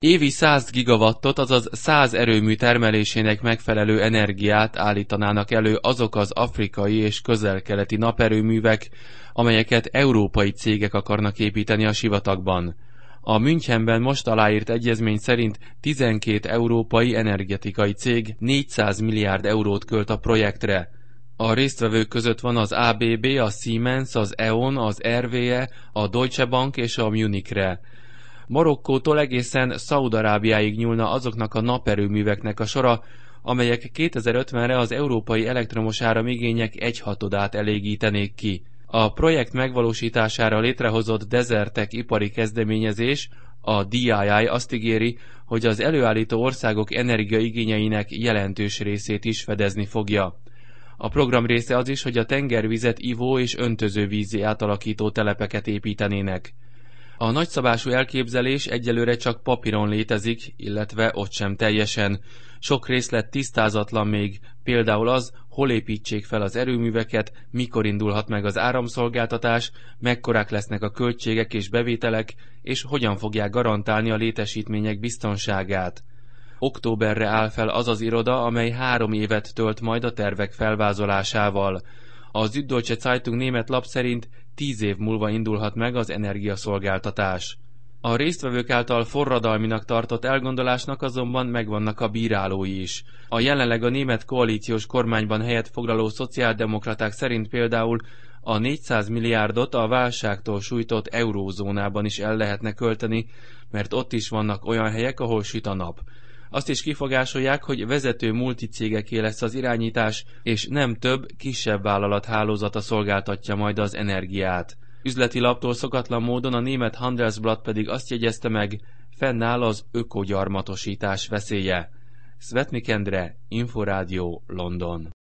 Évi 100 gigawattot, azaz 100 erőmű termelésének megfelelő energiát állítanának elő azok az afrikai és közel-keleti naperőművek, amelyeket európai cégek akarnak építeni a sivatagban. A Münchenben most aláírt egyezmény szerint 12 európai energetikai cég 400 milliárd eurót költ a projektre. A résztvevők között van az ABB, a Siemens, az E.ON, az RWE, a Deutsche Bank és a Munich Re. Marokkótól egészen Szaúd-Arábiáig nyúlna azoknak a naperőműveknek a sora, amelyek 2050-re az európai elektromos áramigények 1/6-át elégítenék ki. A projekt megvalósítására létrehozott Desertec ipari kezdeményezés, a DII azt ígéri, hogy az előállító országok energiaigényeinek jelentős részét is fedezni fogja. A program része az is, hogy a tengervizet ivó- és öntözővízzé átalakító telepeket építenének. A nagyszabású elképzelés egyelőre csak papíron létezik, illetve ott sem teljesen. Sok részlet tisztázatlan még, például az, hol építsék fel az erőműveket, mikor indulhat meg az áramszolgáltatás, mekkorák lesznek a költségek és bevételek, és hogyan fogják garantálni a létesítmények biztonságát. Októberre áll fel az az iroda, amely 3 évet tölt majd a tervek felvázolásával. A Süddeutsche Zeitung német lap szerint 10 év múlva indulhat meg az energiaszolgáltatás. A résztvevők által forradalminak tartott elgondolásnak azonban megvannak a bírálói is. A jelenleg a német koalíciós kormányban helyet foglaló szociáldemokraták szerint például a 400 milliárdot a válságtól sújtott eurózónában is el lehetne költeni, mert ott is vannak olyan helyek, ahol süt a nap. Azt is kifogásolják, hogy vezető multicégeké lesz az irányítás, és nem több, kisebb vállalat hálózata szolgáltatja majd az energiát. Üzleti laptól szokatlan módon a német Handelsblatt pedig azt jegyezte meg, fennáll az ökogyarmatosítás veszélye. Szvetnik Endre, Inforádió, London.